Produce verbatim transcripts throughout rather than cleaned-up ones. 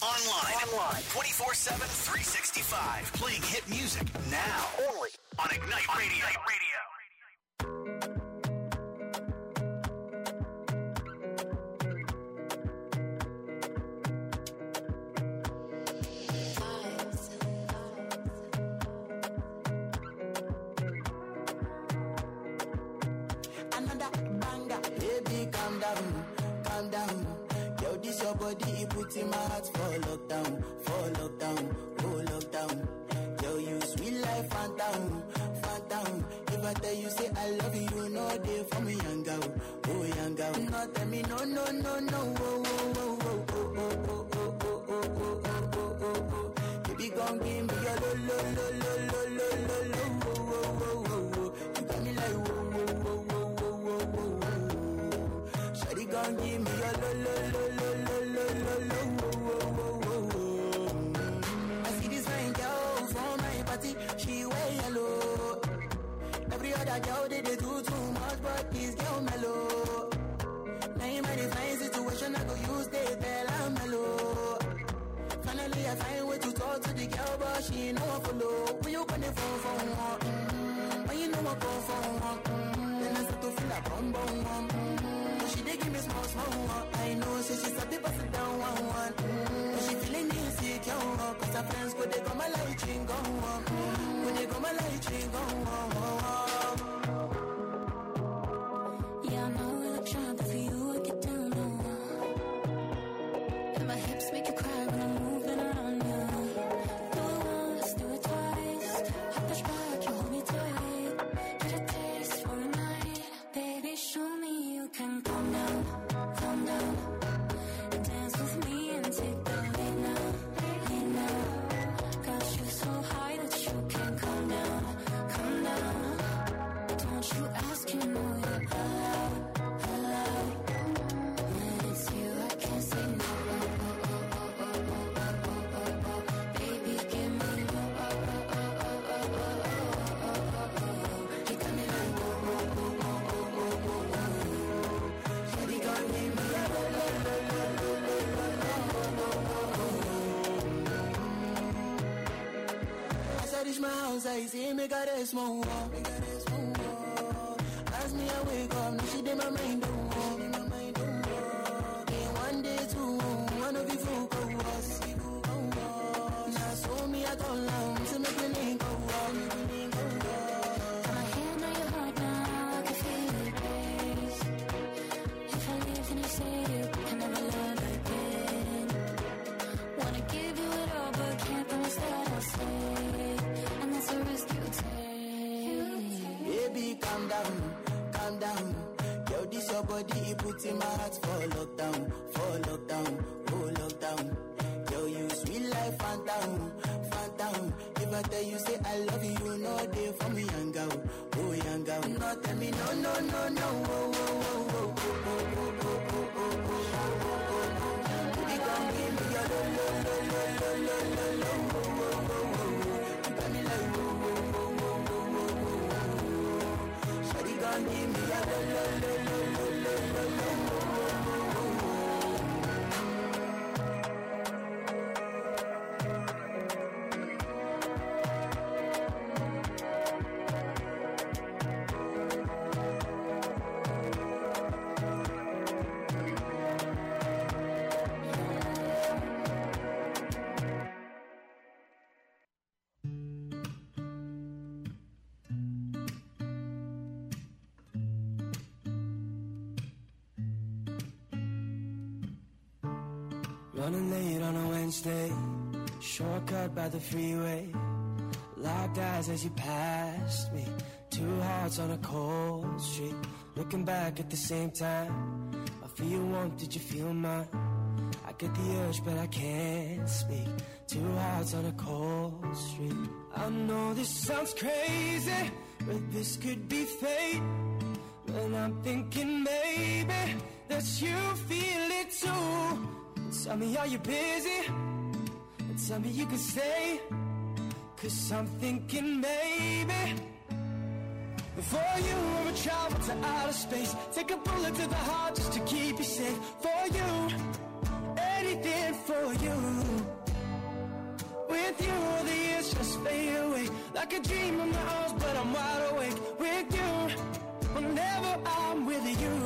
Online. Online. twenty-four seven, three sixty-five. Playing hit music now. Only on Ignite Radio. Ignite Radio. Calm down, calm down. Yo, this your body, it puts in my heart for lockdown, for lockdown, oh lockdown. Yo, you sweet life, phantom, phantom. If I tell you say I love you, you know they for me, young girl, oh young girl. No, tell me no, no, no, no, oh, oh, oh, oh, oh, oh, oh, oh, oh, oh, oh, oh, oh, oh. Baby, gon' give me your lo, lo, lo, lo, lo, lo, lo, lo, oh, oh, oh, oh, oh. You got me like whoa, whoa, whoa, whoa, whoa, whoa, whoa. Shawty gon' give me your lo, lo, lo, lo, lo, lo, lo, lo, oh, oh, oh, oh. I see this fine girl from my party, she wear yellow. Every other girl they, they do too much, but this girl mellow. Now in my divine situation, I go use they tell I'm mellow. Finally I find way to talk to the girl, but she ain't no one follow. When you gonna phone for one? Mm-hmm. When you know I go for one? Mm-hmm. Then I start to feel like bum bum bum. Mm-hmm. She dey give me small small one. I know, say she's a bit busted down one one. Mm-hmm. But she feeling insecure, cause her friends go they come my light ring go on. Go they come my light ring go on. Yeah, I know we look shy, but for you I get down low. And my hips make you cry when I'm moving around you. Do it once, do it twice. I push back, you hold me tight. Get a taste for a night. Baby, show me you can calm down, calm down. And dance with me and take the lead now, lead now. Got you so high that you can't calm down, calm down. Don't you ask, you know you're allowed, allowed. When it's you, I can't say no. Baby, give me oh, oh, oh, oh, oh, oh, oh, oh. You got me like oh, oh, oh, oh, oh, oh, oh. Shawty gon' give me a lo, lo, lo, lo, lo, lo, lo, oh. As I reach my house, I see me got a small wall, me got a small wall. As me I wake up, now she did my mind don't walk, my mind don't walk. Then one day two, one of you folk go was, now so me I go long, to make me link go walk, make me link go walk. Got my hand on your heart now, I can feel it race. If I leave then you say you can never love again. Wanna give you it all but can't promise that I'll stay. And that's a risk you take. Baby, calm down, calm down. Yo, this your body, it puts in my heart for lockdown, for lockdown, oh lockdown. Yo, you sweet life, phantom, phantom. If I tell you say I love you, you know they for me, young girl, oh young girl. No, tell me no, no, no, no, oh, oh, oh, oh, oh, oh, oh, oh, oh, oh, oh, oh, oh. Baby, come give me your lo, lo, lo, lo, lo, lo, lo, lo, oh, oh, oh, oh. You got me like oh, oh, oh, oh, oh, oh, oh, oh. Shawty gon' give me a lo, lo, lo, lo, lo, lo, lo, lo, oh, oh, oh, oh, oh. Running late on a Wednesday, shortcut by the freeway. Locked eyes as you passed me, two hearts on a cold street. Looking back at the same time, I feel your warmth, did you feel mine? I get the urge but I can't speak, two hearts on a cold street. I know this sounds crazy, but this could be fate. When I'm thinking maybe that you feel it too. Tell me, are you busy? Tell me you can stay, cause I'm thinking maybe before you ever travel to outer space, take a bullet to the heart just to keep you safe. For you, anything waiting for you. With you, all the years just fade away. Like a dream in my arms, but I'm wide awake. With you, whenever I'm with you.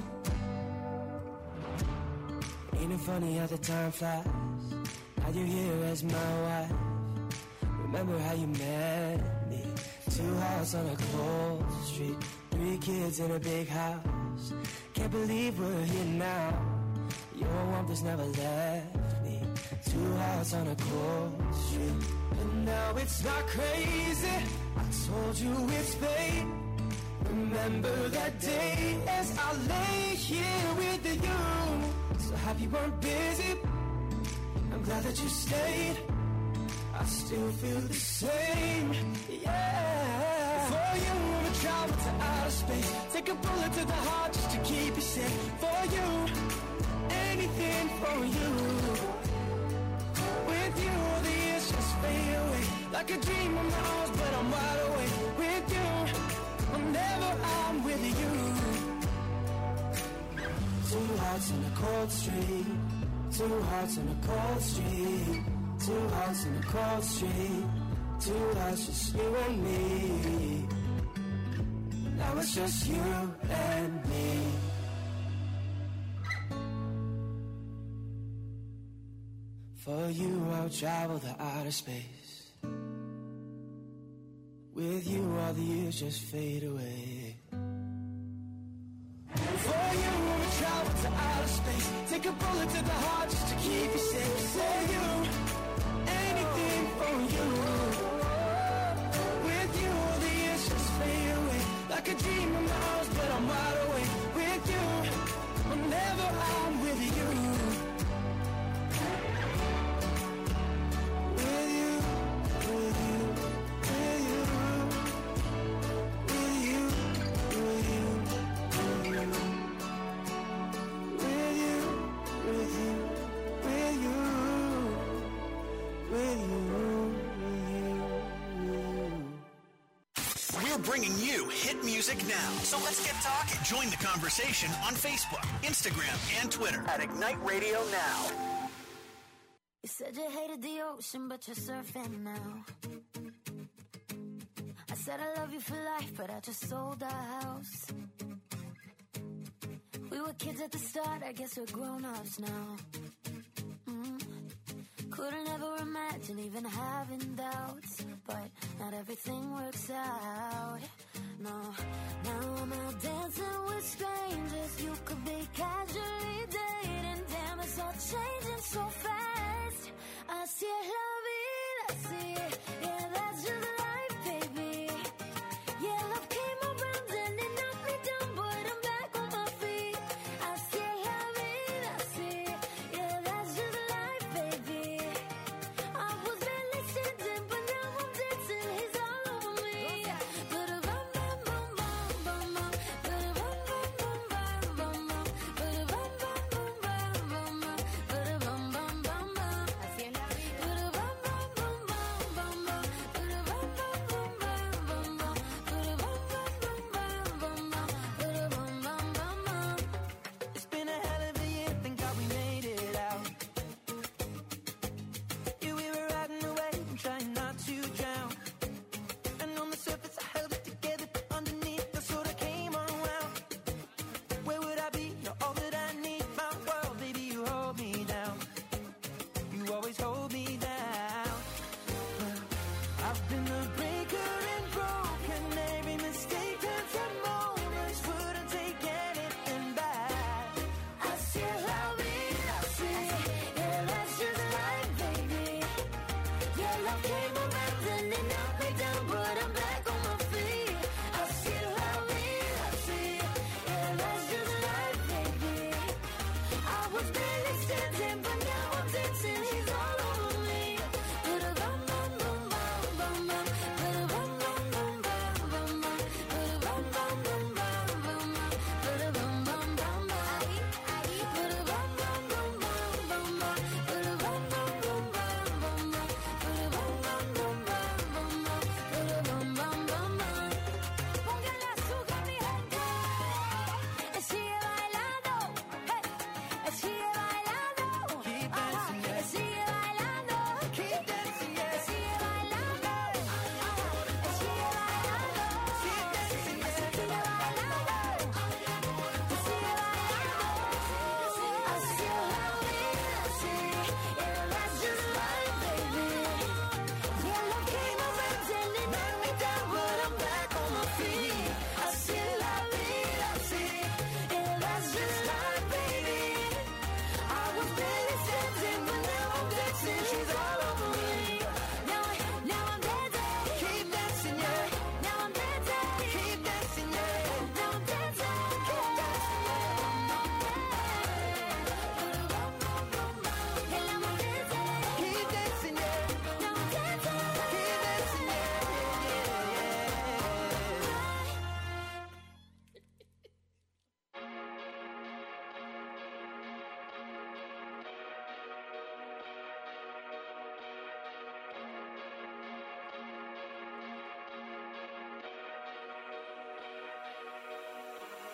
Ain't it funny how the time flies? Now you're here as my wife. Remember how you met me? Two hearts on a cold street. Three kids in a big house. Can't believe we're here now. Your warmth has never left me. Two hearts on a cold street. And now it's not crazy. I told you it's fate. Remember that day as I lay here with you. So happy you weren't busy. I'm glad that you stayed. I still feel the same, yeah. For you, I'ma travel to outer space. Take a bullet to the heart just to keep you safe. For you, anything for you. With you, all the years just fade away. Like a dream in my arms, but I'm wide awake. With you, whenever I'm with you. Two hearts in a cold street. Two hearts in a cold street. Two hearts in a cold street. Two hearts, just you and me. Now it's just you and me. For you, I'll travel the outer space. With you, all the years just fade away. For you, I'll travel to outer space. Take a bullet to the heart just to keep you safe. For you, anything for you. With you, all the years just fade away. Like a dream in my arms, but I'm wide awake. With you, whenever I'm with you. With you, with you, with you. With you, with you, with you. With you, with you, with you. With you, with you. We're bringing you hit music now. So let's get talking. Join the conversation on Facebook, Instagram, and Twitter at Ignite Radio Now. You said you hated the ocean, but you're surfing now. I said I love you for life, but I just sold our house. We were kids at the start, I guess we're grown-ups now. Mm. Couldn't ever imagine even having doubts, but not everything works out. No, now I'm out dancing with strangers. You could be casually dating. Damn, it's all changing so fast. I see la vida, see, yeah, that's just life, baby. Yeah, love came around and it knocked me down, but I'm back on my feet. I see la vida, see, yeah, that's just life, baby. I was barely sitting, but now I'm dancing. He's all over me. But a bum bum bum bum bum, but a bum bum bum bum bum, but a bum bum bum bum bum, but a bum bum bum bum. I see la vida. But a bum bum bum bum bum, but a bum bum bum bum bum, but a bum bum bum bum bum, but a bum bum bum bum. It's been a hell of a year, thank God we made it out. Yeah, we were riding away and trying not to drown. And on the surface I held it together, but underneath I sort of came unwound. Where would I be? You're all that I need. My world, baby, you hold me down. You always hold me down. I've been a breaker and broken. Every mistake turns to moments. Wouldn't take anything back. I see la vida, see, yeah, that's just life, baby. Yeah, love came around and it knocked me down, but I'm back on my feet. I see la vida, see, yeah, that's just life, baby. I was barely standing, but now I'm dancing. He's all over me. But a bum bum bum bum bum bum, but a bum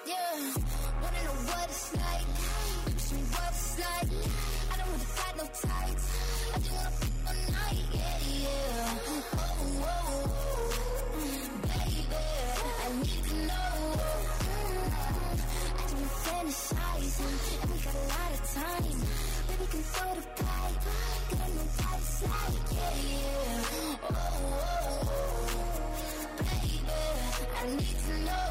Yeah, wanna know what it's like. Show me what it's like. I don't really got no tights. I just wanna f*** all night, yeah, yeah. Oh, oh, oh, baby, I need to know. I just been fantasizing, and we got a lot of time. Baby, can throw the pipe. Girl, know what it's like, yeah, yeah. Oh, oh, oh, baby, I need to know.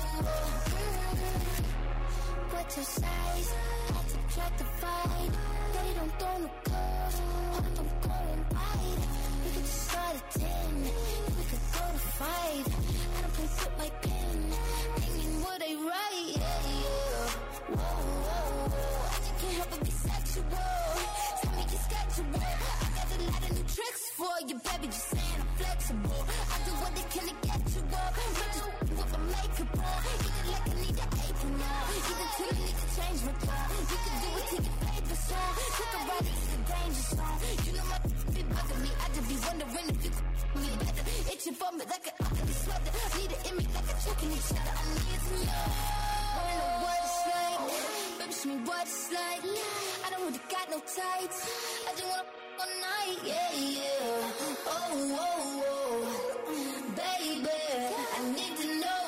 What's your size? I subtract the five. Daddy don't throw no curves. Hope I'm going right. We could just start at ten. Then we could go to five. I don't play with my pen. Thinking what they write. Yeah, yeah. Whoa, whoa, whoa. I just can't help but be sexual. Tell me you're schedule. I got a lot of new tricks for you, baby. Just saying I'm flexible. I do what they can to get you up. But just with my makeup on. Eat it like I need an apron now. Either till I need to change my car. You can do it till your paper song. Take a ride into the danger zone. You know my be bugging me. I just be wondering if you could me better. Itching for me like an ugly sweater. Need it in me like a choking each other. I need to know. Wanna know what it's like. Baby, show me what it's like. I don't really got no tights. I just wanna f*** all night. Yeah, yeah. Oh, oh, oh. Baby, I need to know.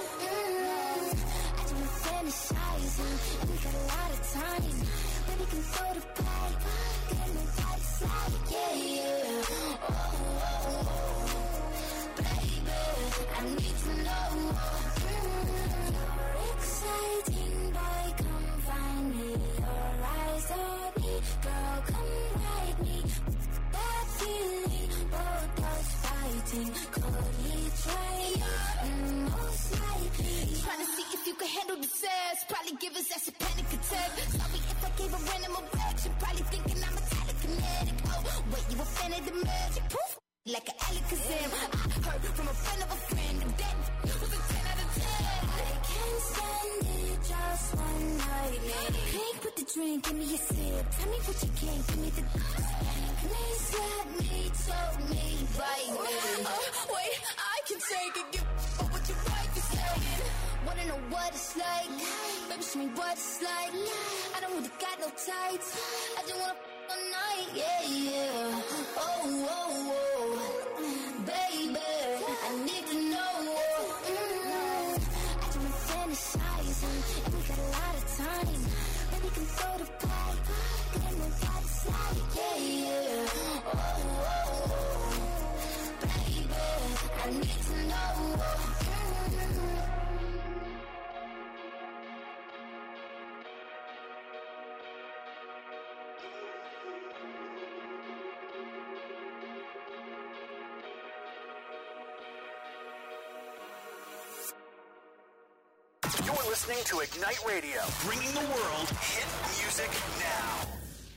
Mm. I just been fantasizing, and we got a lot of time. Baby, can throw the pipe. Girl, know what it's like. Yeah, yeah. Oh, oh, oh. Baby, I need to know. Mm. You're exciting, boy, come find me. Your eyes on me, girl, come ride me. That feeling, both us fighting. Could he try? Mm, most likely. Trying to see if you can handle the sass. Probably give us that's a panic attack. Sorry if I gave a random erection. Probably thinking I'm a telekinetic. Oh, wait, you a fan of the magic? Poof, like an Alakazam. I heard from a friend of a friend that was a ten out of ten. I can't stand it just one night. Pink with the drink, give me a sip. Tell me what you can, give me the. Please let me, told me, bite me. Oh, wait, I can take it, give up what your wife is saying. Wanna know what it's like? Baby, show me what it's like. I don't really got no tights. I just wanna f*** all night, yeah, yeah. Oh, oh, oh, baby, I need to know. Mm. I just been fantasizing, and we got a lot of time. Baby, can throw the pipe. Girl, know what it's like, yeah, yeah. Oh, oh, oh, baby, I need to know. Mm. You're listening to Ignite Radio, bringing the world hit music now.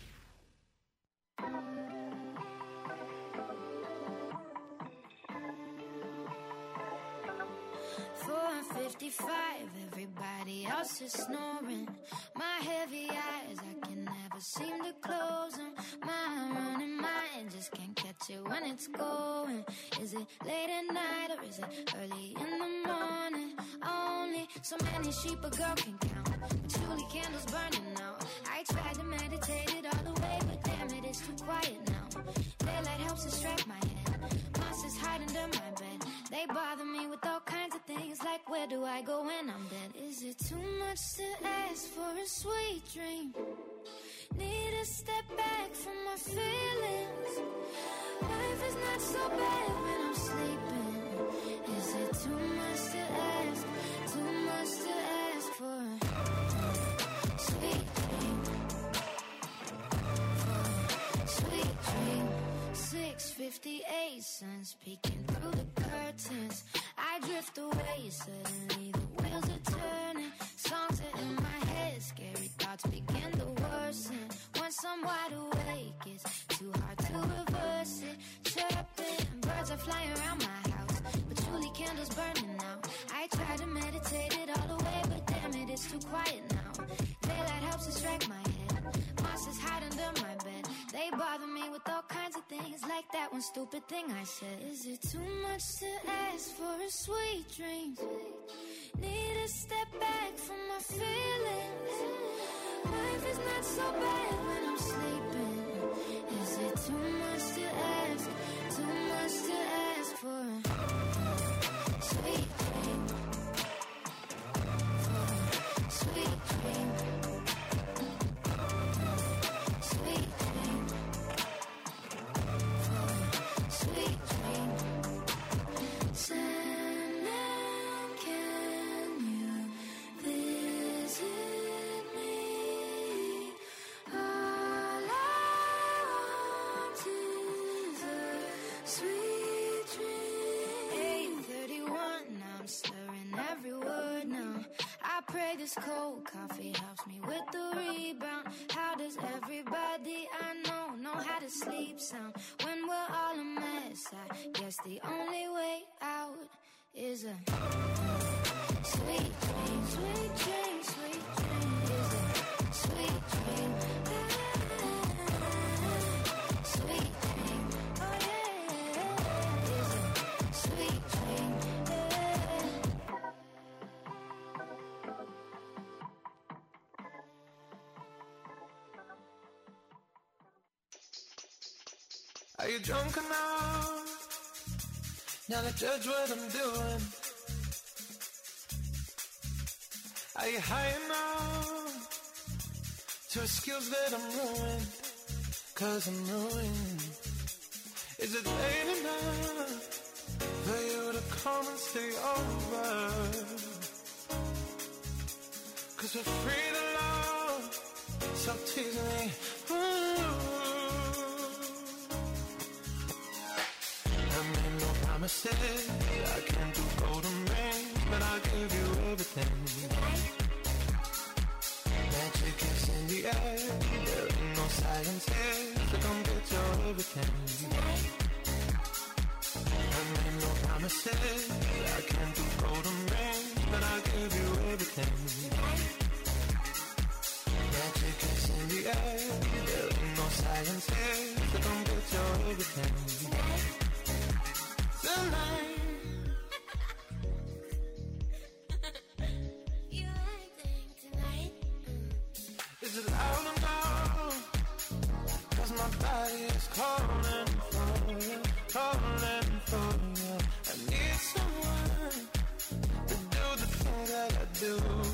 four fifty-five, everybody else is snoring. My heavy eyes, I can never seem to close them. My running mind just can't catch it when it's going. Is it late at night or is it early in the morning? Only so many sheep a girl can count, but surely candles burning out. I tried to meditate it all the way, but damn it, it's too quiet now. Daylight helps distract my head. Monsters hide under my bed. They bother me with all kinds of things, like where do I go when I'm dead? Is it too much to ask for a sweet dream? Need to step back from my feelings. Life is not so bad when I'm sleeping. Is it too much to ask? Too much to ask for a sweet dream? For a sweet dream. six fifty-eight, sun's peeking through the curtains. I drift away, suddenly the wheels are turning. Songs are in my head, scary thoughts begin to worsen. Once I'm wide awake, it's too hard to reverse it. Chirping, birds are flying around my house, but truly candles burning out. I try to meditate it all away, but damn it, it's too quiet now. Daylight helps distract my head. Monsters hide under my bed. They bother me with all kinds of things, like that one stupid thing I said. Is it too much to ask ask for a sweet dream. Need to step back from my feelings. Life is not so bad when I'm sleeping. Is it too much to ask? Too much to ask for a sweet dream. For a sweet dream. Sweet dream. For a sweet dream. Sandman, can you visit me? All I want is a sweet dream. eight thirty-one, now I'm slurring every word now. I pray this cold coffee helps me with the rebound. How does everybody I know know how to sleep sound? When we're all a mess, I guess the only way out is a sweet dream, sweet dream, sweet dream. Is a sweet dream, sweet dream. Oh yeah, is a sweet dream. Are you drunk enough now to judge what I'm doing? Are you high enough to excuse that I'm ruined? Cause I'm ruined. Is it late enough for you to come and stay over? Cause we're free to love, so tease me. Ooh. I made no promises, I can't do golden rings, but I'll give you everything. Magic is in the air, there ain't no silence here, so come get your everything. I made no promises, I can't do golden rings, but I'll give you everything. Magic is in the air, there ain't no silence here, so come get your everything. Tonight. You acting tonight? Is it loud enough? Cause my body is calling for you, calling for you. I need someone to do the thing that I do.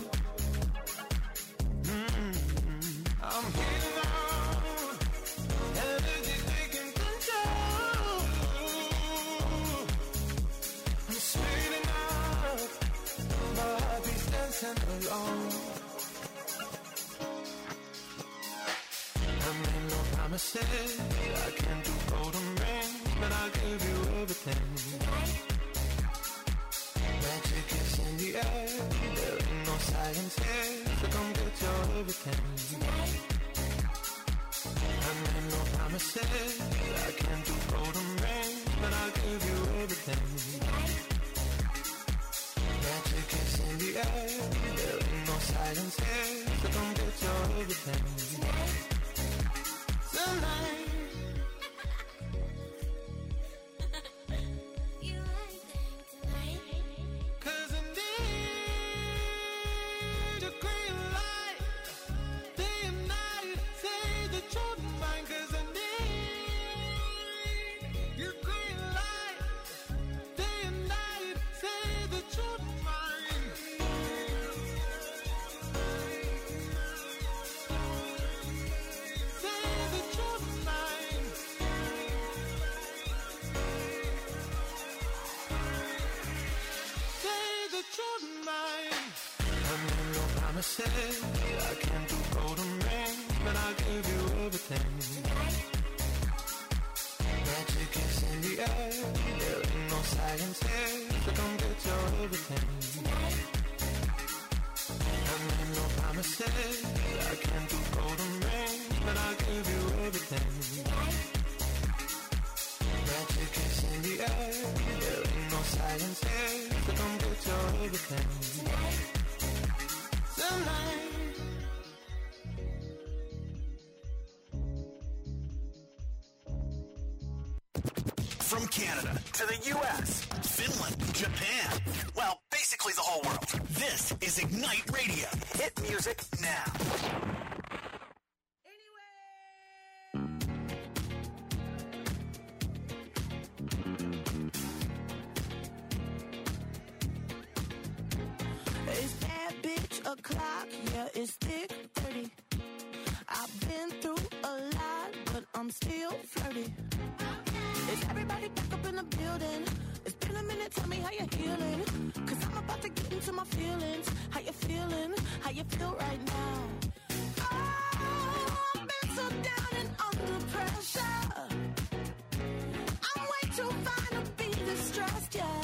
Mm-hmm. I'm heating up, energy taking control. I'm sweet enough, my heartbeat's dancing alone. I made no promises, I can't do golden rings, but I'll give you everything. Magic is in the air, there ain't no silence here, so come get your everything. I made no promises, I can't do golden rings, but I'll give you everything. Magic is in the air, there ain't no silence here, so come get your everything. Tonight. You acting tonight? Cause I need your green light, day and night, say the truth mine. Cause I need your green light, day and night, say the truth mine. Say the truth mine. Say the truth mine. I made no promises, I can't do golden rings, but I'll give you everything. Magic is in the air, there ain't no silence here, so come get your everything. I made no promises, I can't do golden rings, but I'll give you everything. Magic is in the air, there ain't no silence here, so come get your everything. Tonight. From Canada to the U S, Finland, is Ignite Radio. Hit music now. It's bad bitch o'clock, yeah, it's thick thirty. I've been through a lot, but I'm still flirty. Is everybody back up in the building? It's been a minute, tell me how you're healing. Cause I'm about to get into my feelings. How you feeling? How you feel right now? Oh, I've been so down and under pressure. I'm way too fine to be distressed, yeah.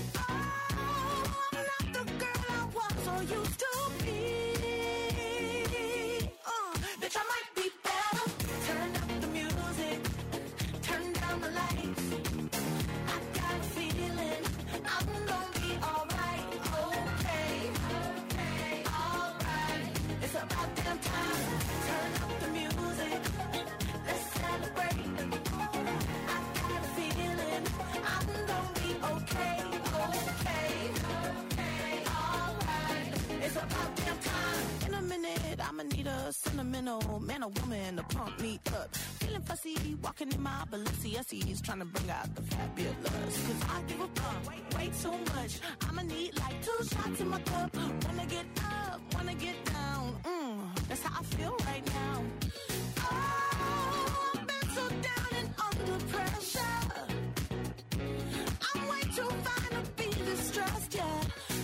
I'ma need a sentimental man or woman to pump me up. Feeling fussy, walking in my Balenciennes, trying to bring out the fabulous. Cause I give a fuck way, way too much. I'ma need like two shots in my cup. Wanna get up, wanna get down. Mm, that's how I feel right now. Oh, I've been so down and under pressure. I'm way too fine to be distressed, yeah.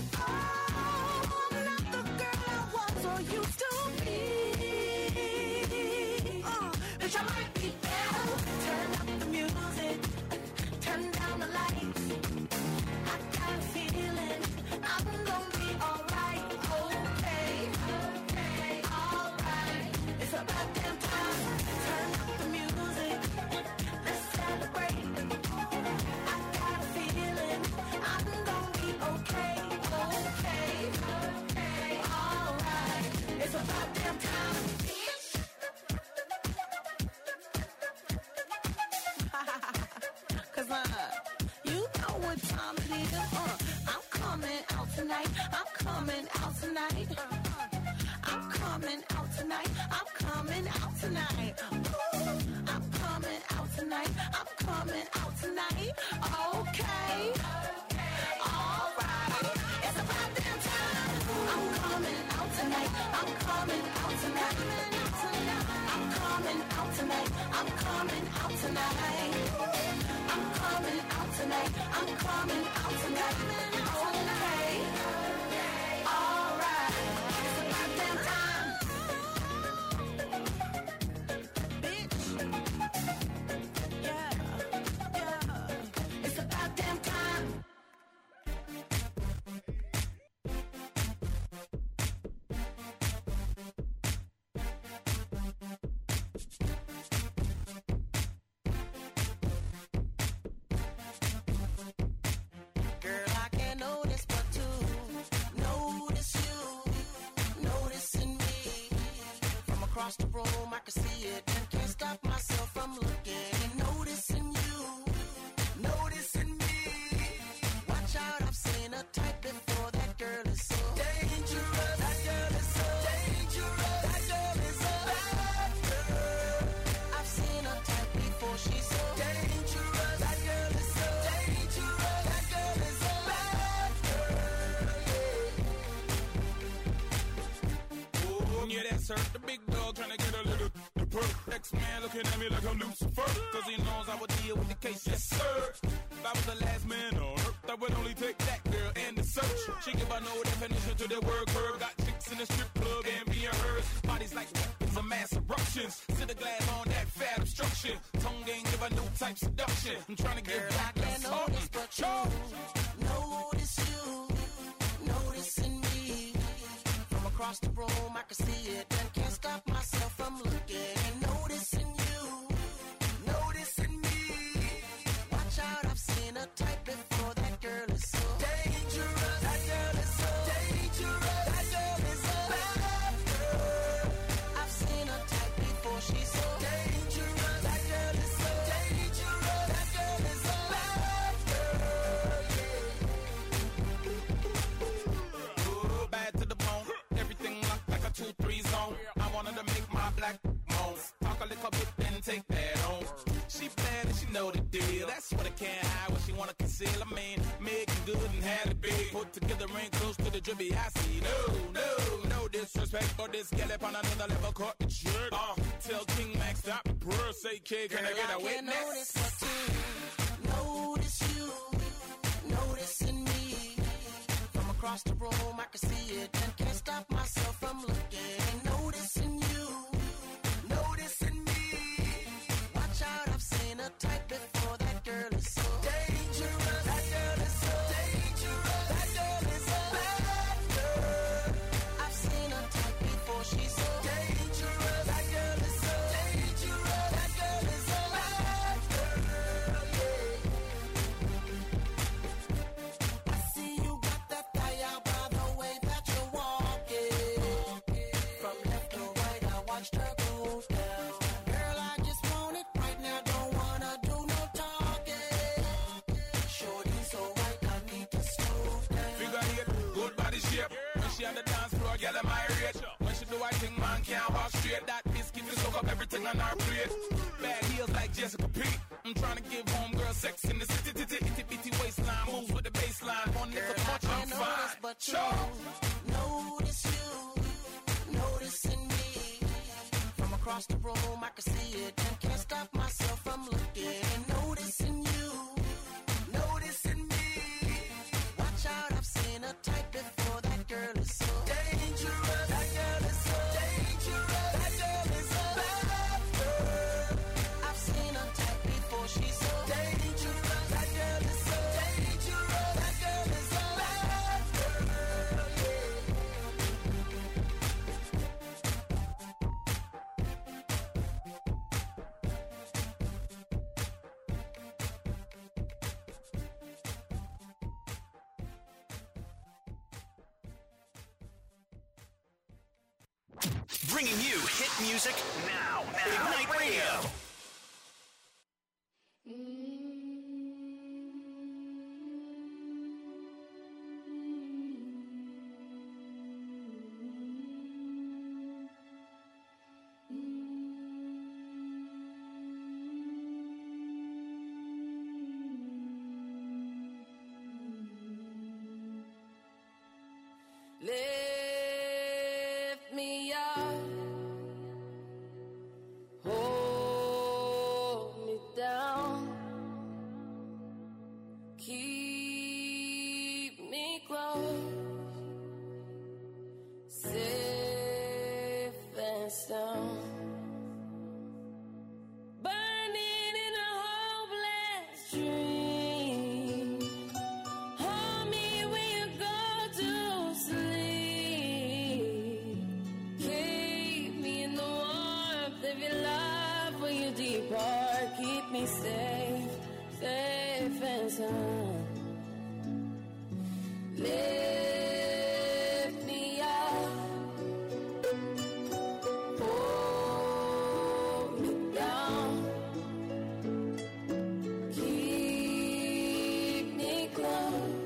I might be better. Turn up the music, turn down the lights. I got a feeling I'm gonna be alright. Okay, okay, alright. It's about damn time. Turn up the music, let's celebrate. I got a feeling I'm gonna be okay. Okay, okay, alright. It's about damn time. I'm coming out tonight. I'm coming out tonight. I'm coming out tonight. Ooh, I'm coming out tonight. I'm coming out tonight. Okay. Alright. It's about damn time. I'm coming out tonight. I'm coming out tonight. I'm coming out tonight. I'm coming out tonight. I'm coming out tonight. I'm coming out tonight. Okay. Across the room, I can see it and can't stop myself from looking and noticing you, noticing me. Watch out, I've seen a type before. That girl is so dangerous. That girl is so dangerous. That girl is a bad girl. I've seen a type before. She's so dangerous. That girl is so dangerous. That girl is a bad girl. Oh, yeah, that's her. The big dog trying to get a little the perk. X-Man looking at me like I'm Lucifer. Cause he knows I would deal with the case, yes sir. If I was the last man on earth, I would only take that girl and the search. She give her no definition to the word curve. Got chicks in the strip club and being hers. Bodies like weapons of mass eruptions. Sit a glass on that fat obstruction. Tongue ain't give her no type seduction. I'm trying to get back and notice, but you notice you, noticing me. From across the room, I can see it and can't stop myself from looking and noticing you, noticing me. Watch out, I've seen a type before. That girl is so dangerous. That girl is so dangerous. That girl is a bad girl. I've seen a type before. She's so dangerous. That girl is so dangerous. That girl is a bad girl. Yeah. Oh, bad to the bone. two, three zone. I wanted to make my black moan. Talk a little bit, then take that on. She bad and she know the deal. That's what I can't hide, what she wanna conceal. I mean, making good and had it big. Put together ain't close to the drippy I see. No, no, no disrespect, but this gal up on another level caught the trick. Uh, tell King Max stop the purr, say kid, can I get a witness? Notice what you, notice you, noticing me. From across the room, I can see it and can't stop myself from looking. Noticing you, noticing me. Watch out, I've seen a type before. That girl is so dangerous. That girl is so dangerous. That girl is a bad girl. I've seen a type before. She's so dangerous. That girl is so dangerous. That girl is a bad girl. Yeah. I see you got that fire by the way that you're walking. From left to right, I watched her go down. Girl, I just want it right now. Don't wanna do no talking. Shorty so right, I need to slow down. Figure eight, good body shape. When she on the dance floor, get a my rate. When she do I think man can't walk straight. That biscuit will soak up everything on our plate. Bad heels like Jessica P. I'm trying to give homegirl sex in the city, titty, itty bitty waistline. Moves with the baseline. One nigga punch, I'm Can't notice fine. but you, Sure. notice you, noticing me. From across the room, I can see it and can't stop myself from looking. Noticing you, noticing me. Watch out, I've seen a type before. That girl is so dangerous. That girl is so dangerous. That girl is a bad girl. I've seen a type before. She's so dangerous. That girl is so dangerous. That girl is a bad girl. Bringing you hit music now. Ignite Radio. Lift me up, hold me down, keep me close, safe and sound. Burning in a hopeless dream. Hold me when you go to sleep. Keep me in the warmth of your love when you depart. Keep me safe, safe and sound. Lift me up, hold me down, keep me close,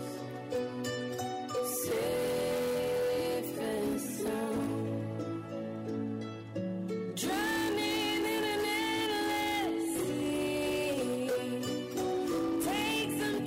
safe and sound. Drowning in an endless sea. Take some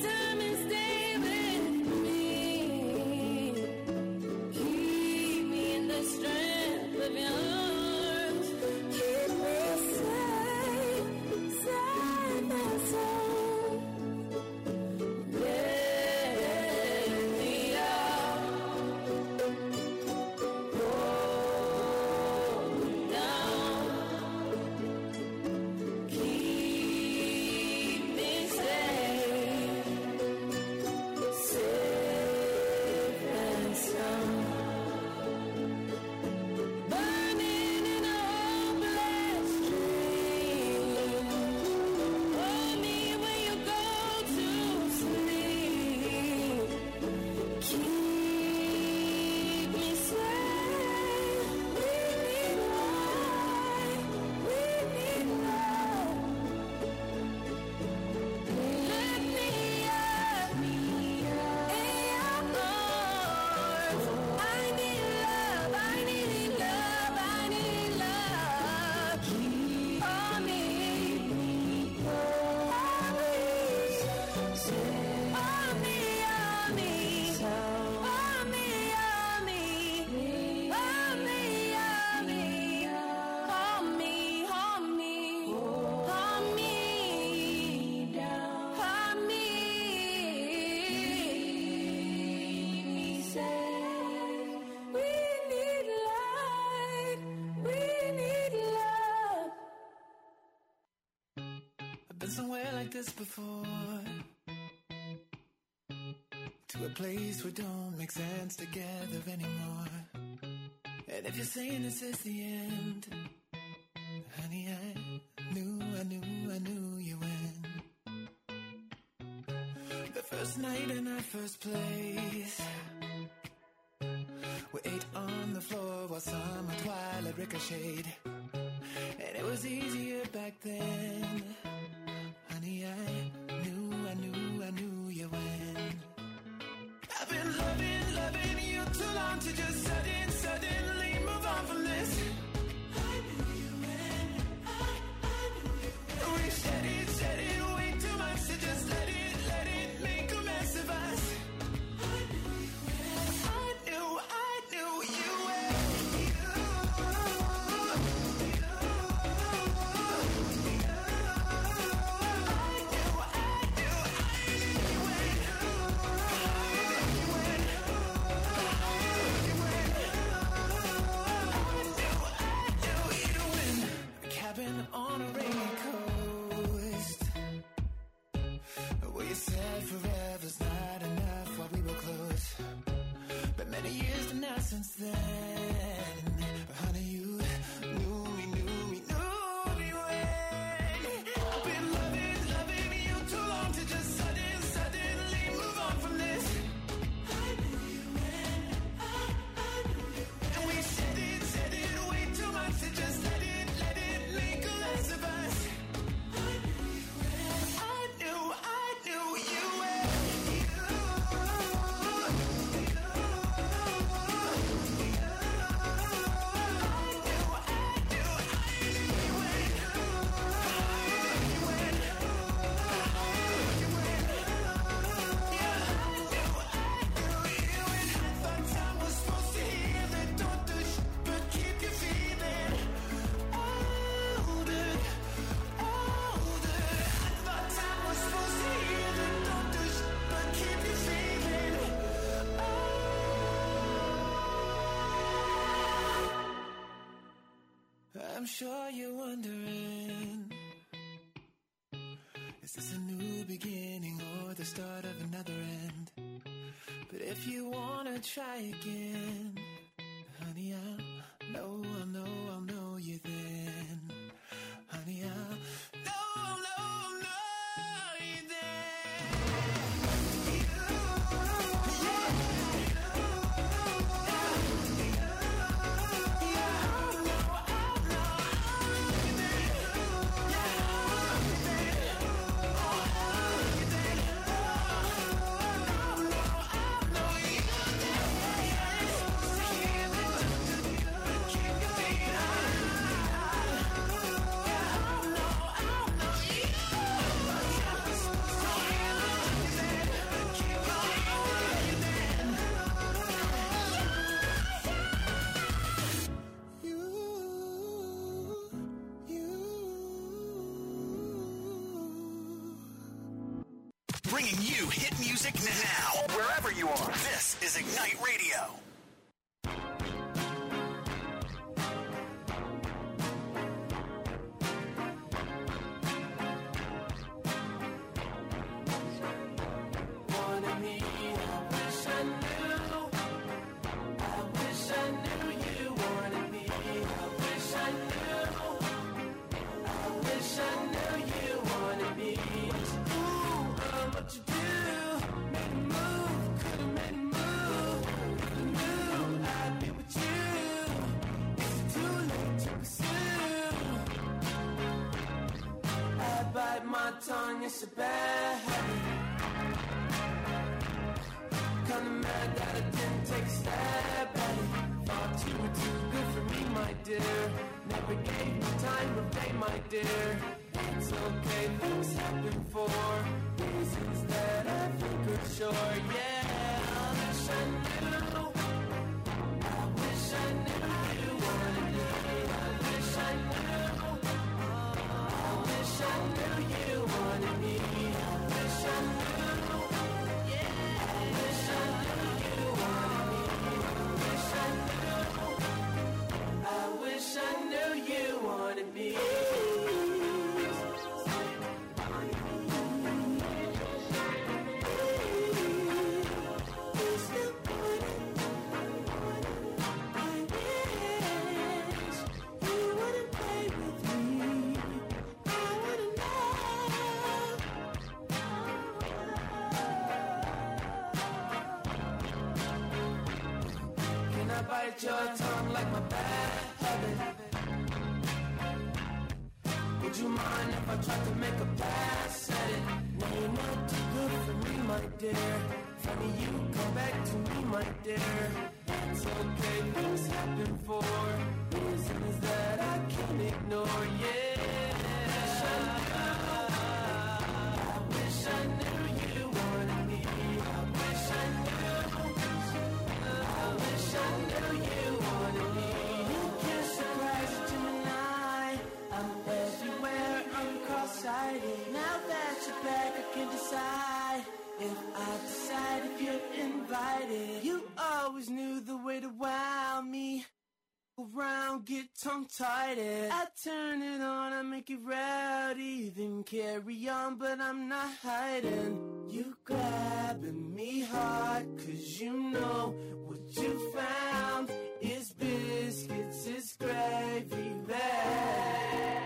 us before, to a place where don't make sense together anymore. And if you're saying this is the end, honey, I knew, I knew, I knew you win. The first night in our first place, we ate on the floor while summer twilight ricocheted. And it was easier back then. Honey, I knew, I knew, I knew you win. I've been loving, loving you too long to just sudden, suddenly move on from this. I knew you win. I, I knew you win. We said it, said it way too much to just let it, let it make a mess of us. I knew you win. I knew, I knew you win. On a rainy coast, where you said forever's not enough while we were close. But many years to now since then, but honey, you knew me, knew me, knew me when. I've been loving, loving you too long to just sudden, suddenly move on from this. I knew you when, I, I knew you when. And we said it, said it way too much to just let it, let it make a mess of us. I knew you when, I knew, I knew you when. I'm sure you're wondering, is this a new beginning or the start of another end? But if you wanna try again, honey, I'll know, I'll know, I'll know you then. Honey, I'll know, I'll know, I'll know you Bringing you hit music now, wherever you are. This is Ignite Radio. Tongue is a bad habit. Kinda mad that I didn't take a stab at it. Thought you were too good for me, my dear. Never gave me time of day, my dear. It's okay, things happen for reasons that I think are sure. Yeah, I wish I knew. I wish I knew you wanted me. I wish I knew. I wish I knew you wanted me. I wish I knew. Yeah, I wish I knew you wanted me. I wish I knew. I wish I knew you wanted me. I bite your tongue like my bad habit? Would you mind if I tried to make a pass at it? No, you're not too good for me, my dear. Funny you come back to me, my dear. It's okay, things happen for reasons that I can't ignore, yeah. I wish I knew you wanted me. I wish I knew. I wish I knew you wanted me. You can't surprise a Gemini. I'm everywhere, I'm cross-sighted. Now that you're back, I can decide if I decide if you're invited. You always knew the way to wow me. Around, get tongue-tied. I turn it on, I make it rowdy. Then carry on, but I'm not hiding. You grabbing me hard, cause you know what you found is biscuits, it's gravy bag.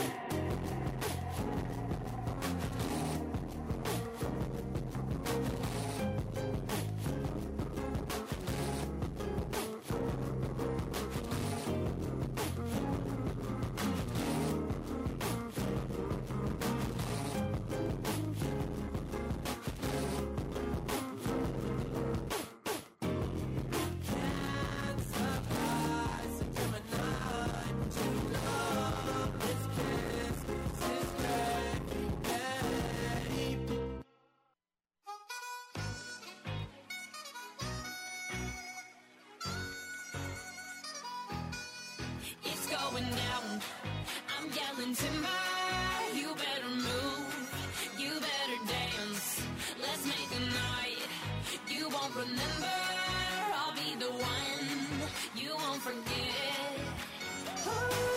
Going down, I'm yelling timber. You better move, you better dance. Let's make a night you won't remember. I'll be the one you won't forget. Ooh.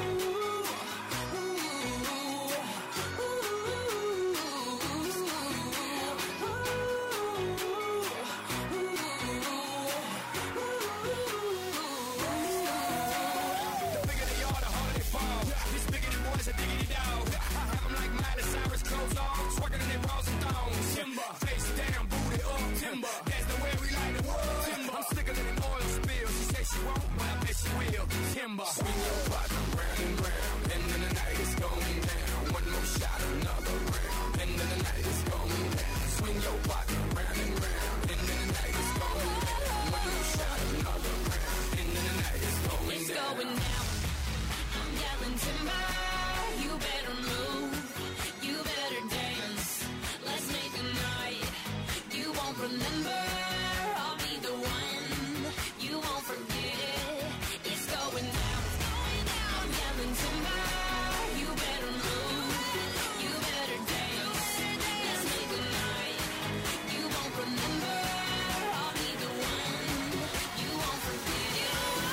Timber. Swing your partner round and round, and then the night is going down. One more shot, another round, and then the night is going down. Swing your partner round and round, and then the night is going down. One more shot, another round, and then the night is going it's down. It's going down. I'm yelling timber. You better move. You better dance. Let's make a night you won't remember. I'll be the one you won't forget. It's going down. I'm yelling timber. You better move. You better dance. Let's make a night you won't remember. I'll be the one you won't forget.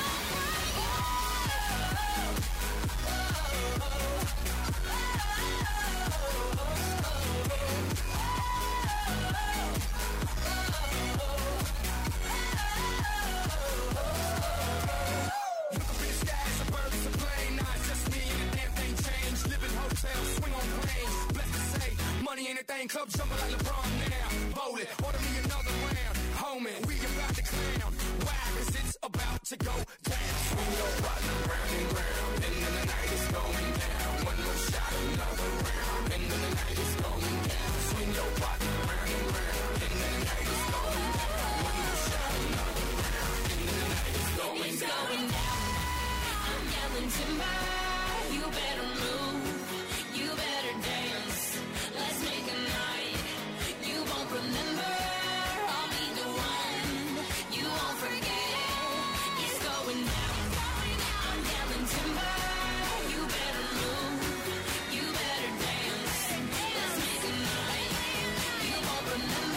Money ain't a thing, club jumping like LeBron now. Bowl it, order me another round. Homie, we about to clown. Why? Cause it's about to go down. Swing your partner round and round, and then the night is going down. One more shot, another round, and then the night is going down. Swing your partner round and round, and then the night is going down. One more shot, another round, and then the night is going it's down. It's going down. I'm yelling timber. You better move. You better dance. Let's make a night you won't remember. I'll be the one you won't forget. It's going down. I'm yelling timber. You better move. You better dance. Let's make a night you won't remember.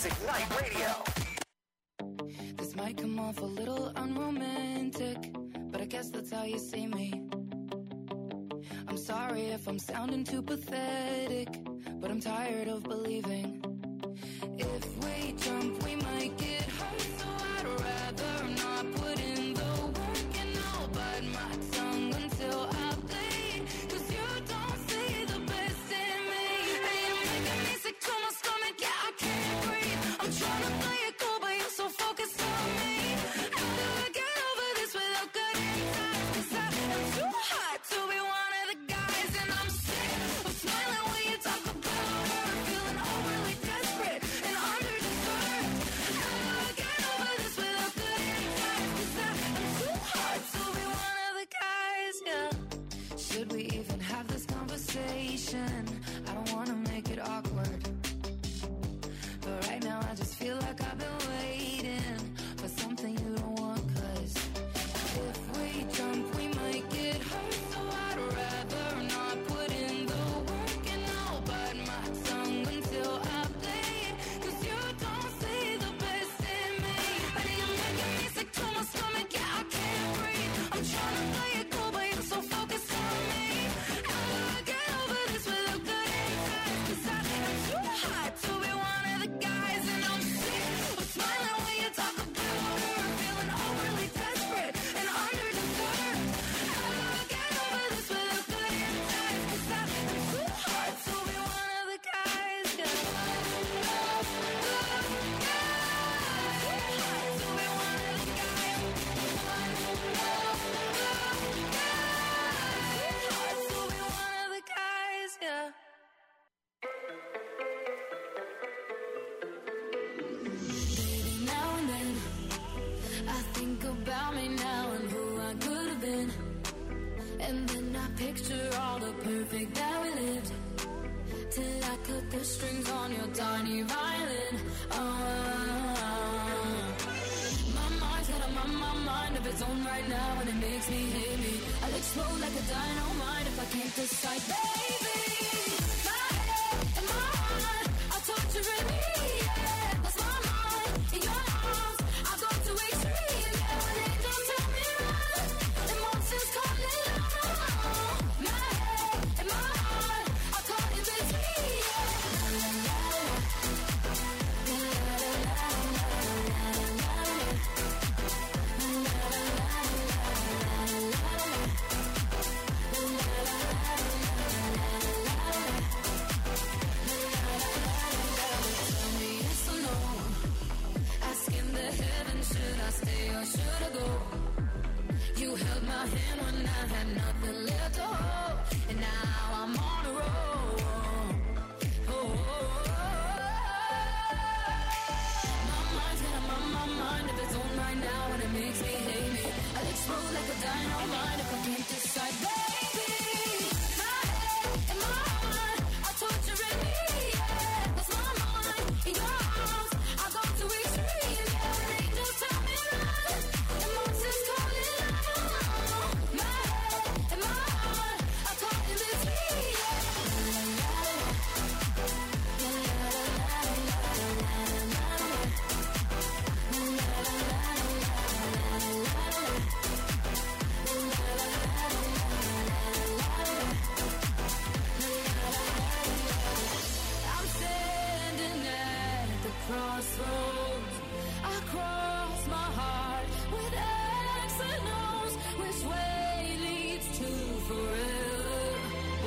is Ignite Radio. This might come off a little unromantic, but I guess that's how you see me. I'm sorry if I'm sounding too pathetic, but I'm tired of believing. If we jump, we might get hurt, so I'd rather not put in the work, and I'll bite my tongue until I bleed, cause you don't see the best in me. And you're making me sick to my stomach, yeah, I can't breathe. I'm trying to play it cool, but you're so focused on me. How do I get over this without cutting ties? Cause I am too hot to be one of the guys, and I'm sick of smiling when you talk about her, feeling overly desperate and underdeserved. How do I get over this without cutting ties? Cause I am too hot to be one of the guys, yeah. Should we even have this conversation? I don't wanna make it awkward, but right now I just feel like I've been waiting for something you don't want. Cause if we jump, we might get hurt, so I'd rather not put in the work, and I'll bite my tongue until I bleed, cause you don't see the best in me. And you're making me sick to my stomach, yeah, I can't breathe. I'm trying to play it cool, but you're so focused on me. How do I get over this without cutting ties? Cause I am too hot to be one of the guys, and I'm sick of smiling when you talk about her, feeling overly desperate and underdeserved. How do I get over this without cutting ties? Cause I am too hot to be one of the guys, yeah. Too hot to be one of the guys. Too hot to be one of the guys, yeah. Baby, now and then I think about me now and who I could have been, and then I picture all the perfect that we lived, till I cut the strings on your tiny violin. Oh, my mind's got a my, my mind of its own right now, and it makes me hate me. I'll explode like a dynamite if I can't decide, baby. My head and my heart are torturing me, yeah. Lost my mind in your arms, I go to extreme, yeah. When they don't tell me run, emotions calling out. My head and my heart are caught in between, yeah. La, la, la, la, la, la, la, la, la, Tell me yes or no. Asking the heavens, should I stay or should I go? You held my hand when I had nothing left to hold, and now I'm on a roll. Oh, oh, oh. My mind's got a my, my mind of its own right now, and it makes me hate me. I'll explode like a dynamite if I can't decide, baby. My head and my heart are torturing me, yeah. Lost my mind in your arms, I go to extreme, yeah. When they just tell me run, emotions calling out. My head and my heart are caught in between, yeah. La, la, la, la, I'm standing at the crossroads. I cross my heart with X and O's. Which way leads to forever? Oh,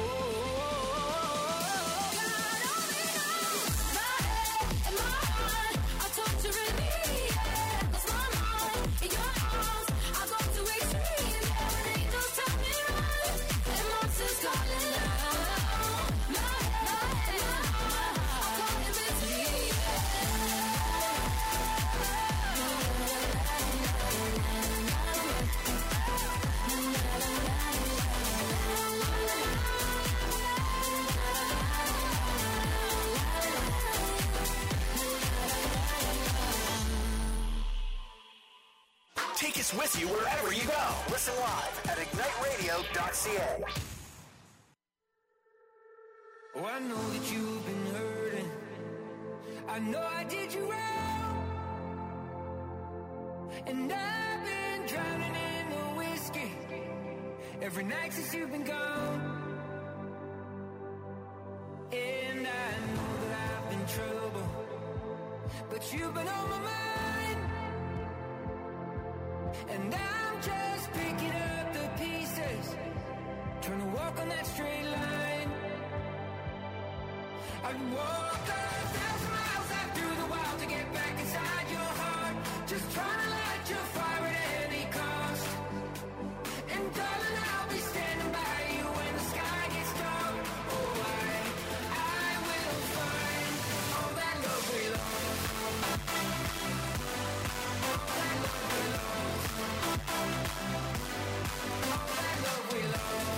God only knows. My head and my heart are torturing me, yeah. Lost my mind in your arms, I go to extreme, yeah. When they just tell me run, emotions calling out. My head and my heart are caught in between, yeah. Take us with you wherever you go. Listen live at ignite radio dot c a. Oh, I know that you've been hurting. I I know I did you wrong, and I've been drowning in the whiskey every night since you've been gone. And I know that I've been trouble, but you've been on my mind, and I'm just picking up the pieces, trying to walk on that straight line. I'd walk a thousand miles out through the wild to get back inside your heart, just trying to light your fire at any cost. And darling, I'll be standing by you when the sky gets dark. Oh, I, I will find all that love we lost. All that love we lost. All that love we lost.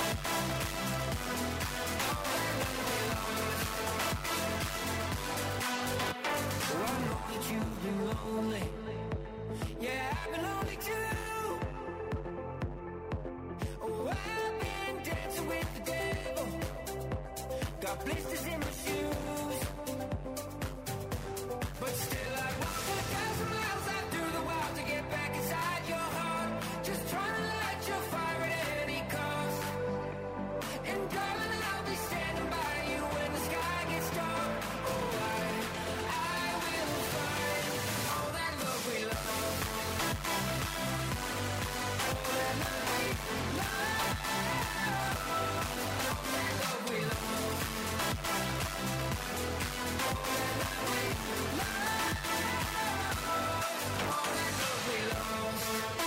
Oh, I know that you've been lonely. Yeah, I've been lonely too. Oh, I've been dancing with the devil, got blisters in my shoes, but still I walk a thousand miles out through the wild to get back inside your heart, just trying to light your fire at any cost. And darling, I'll be standing by you when the sky gets dark. Oh, I, I will find all that love we lost. All that love we lost. All that love we lost. All that love we lost. All that love we lost.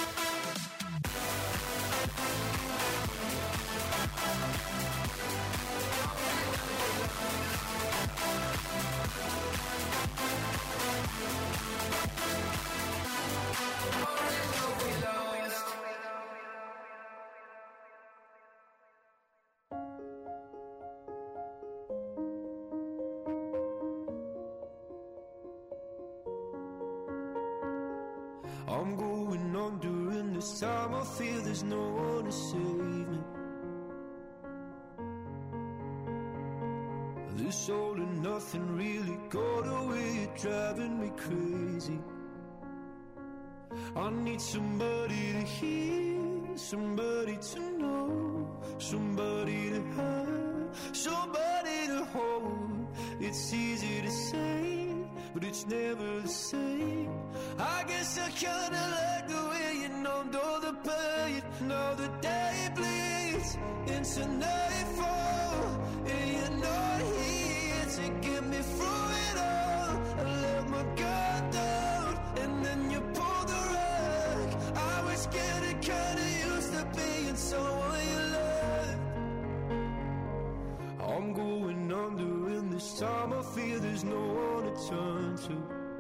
I'm going on during this time. I feel there's no one to save me. This all and nothing really got away, driving me crazy. I need somebody to hear, somebody to know, somebody to have, somebody to hold. It's easy to say, but it's never the same. I guess I kinda like the way you numbed all the pain. Now the day bleeds into nightfall, and you're not here to get me through it all. I let my guard down, and then you pulled the rug. I was getting kinda used to being someone you loved. I'm going under, and this time I feel there's no one to turn to.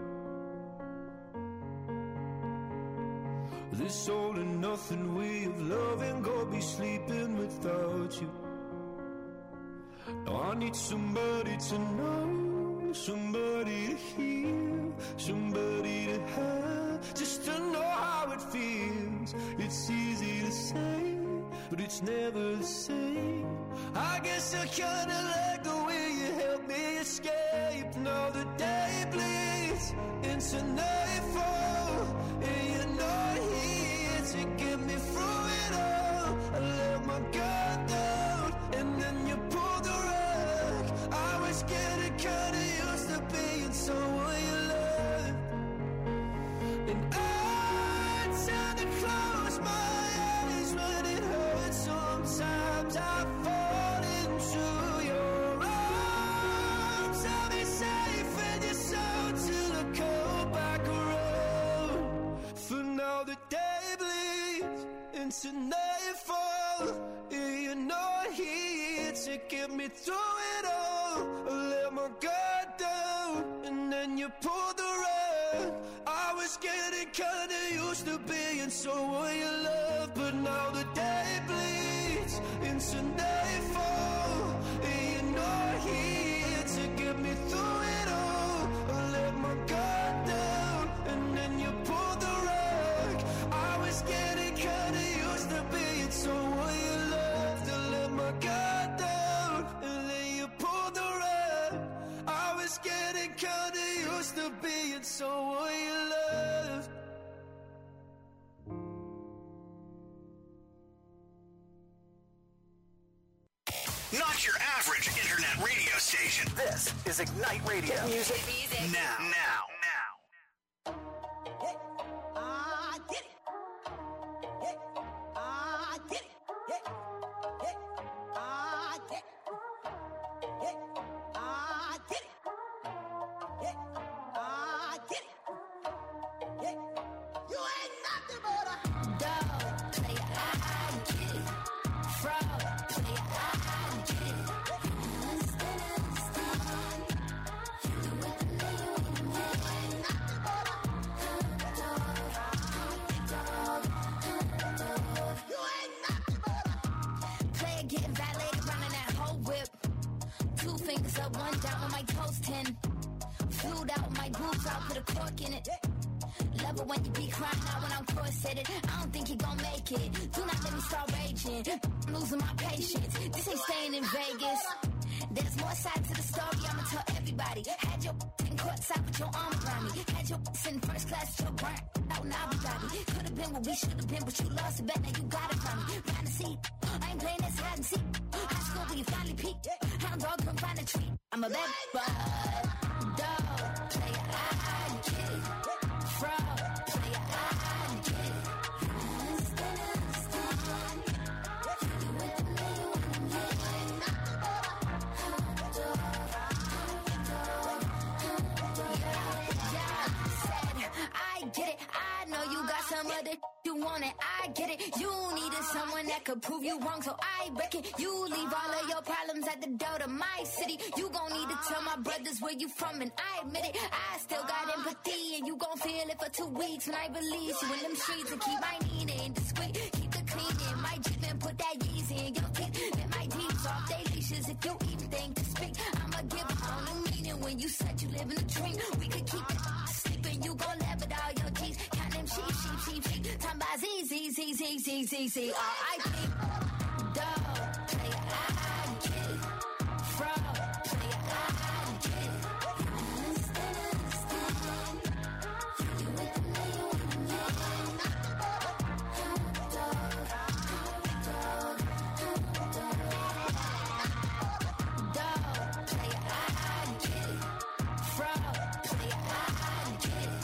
This all and nothing way of loving, go be sleeping without you. Now I need somebody to know, somebody to hear, somebody to have, just to know how it feels. It's easy to say, but it's never the same. I guess I kinda like the way you help me escape. Now the day bleeds into nightfall, and you're not here to get me through it all. I let my guard down, and then you pulled the rug. I was getting kinda used to being someone you loved. And I tend to close my eyes when it hurts. Sometimes I fall into your arms. I'll be safe in your soul till I come back around. For now the day bleeds into nightfall, and you're not here to get me through it all. I let my guard down, and then you pulled the rug. I was getting kinda used to being someone you love, but now the day bleeds into nightfall, and you're not here to get me through it all. I let my guard down, and then you pulled the rug. I was getting kinda used to being someone you loved. I let my guard down, and then you pulled the rug. I was getting kinda Not your average internet radio station. This is Ignite Radio. Hit music, music. Now. Now. Now. I get it. Yeah, I get it. Yeah, yeah, I get it. Yeah, I get it. Yeah, I get it. Yeah, you ain't nothing but a dog player. I get it. Fraud player. I get it. Understand, understand. You with the name, you ain't nothing but a You ain't nothing but a player getting violated, running that whole whip. Two fingers up, one down with my toes ten. Flued out, my boobs out, put a cork in it. Love it when you be crying out when I'm corseted. I don't think you gon' make it. Do not let me start raging. I'm losing my patience. This ain't staying in Vegas. There's more sides to the story, I'ma tell everybody. Had your in courtside with your arm around me. Had your in first class with your burnt out in Abu Dhabi. Could've been what we should've been, but you lost it. Bet now you got it from me. Find a seat. I ain't playing this hide and seek. High school when you finally peak. Hound dog couldn't find a treat. I'm a bad bud. Dog player, I get it. Fraud player, I get it. Understand, understand. You with the name, you ain't nothing but a I get it. I know you got some other you want it. I get it. You needed someone that could prove you wrong, so I reckon you leave all of your problems at the door to my city. You gon' need to tell my brothers where you from, and I admit it. I still got empathy, and you gon' feel it for two weeks when I release you in them streets and keep my meaning discreet. Keep the clean in my Jeep and put that Yeezy in your teeth. Let my deeps off they leashes if you even think to speak. I'ma give it all the meaning when you said you live in a dream. We could keep it sleeping, you gon' laugh at all your G's. Count them sheep, sheep, sheep, sheep. Time by Z, Z, Z, Z, Z, Z, Z, R I P. Dog player, I get it. Fraud player, I get it. Understand, understand. You with the name, you ain't nothing but a dog, dog, dog player, I get it. Fraud player, I get it.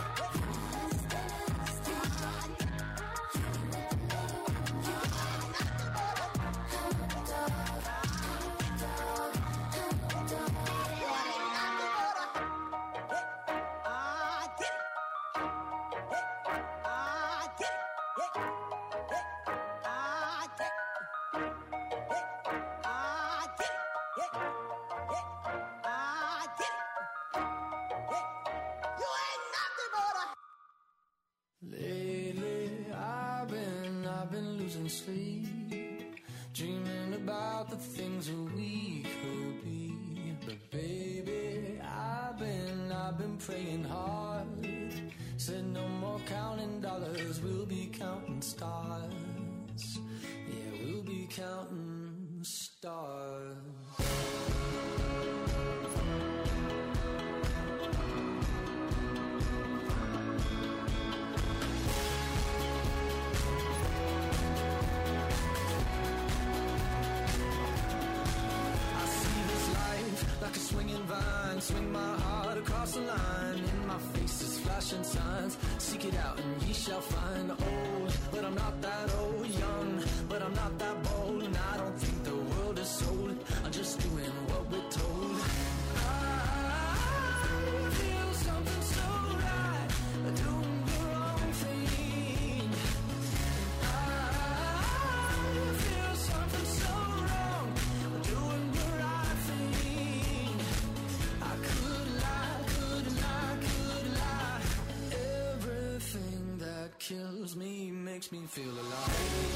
Lately, I've been, I've been losing sleep, dreaming about the things that we could be. But baby, I've been, I've been praying hard. Said no more counting dollars, we'll be counting stars. Yeah, we'll be counting stars. Like a swinging vine, swing my heart across the line. In my face is flashing signs. Seek it out and ye shall find. Old, but I'm not that old. Young, but I'm not that bold. And I don't think the world is sold. I'm just doing what we're told. I feel something so right, doing the wrong thing. I feel something so wrong, doing the right thing. I could lie, could lie, could lie. Everything that kills me makes me feel alive.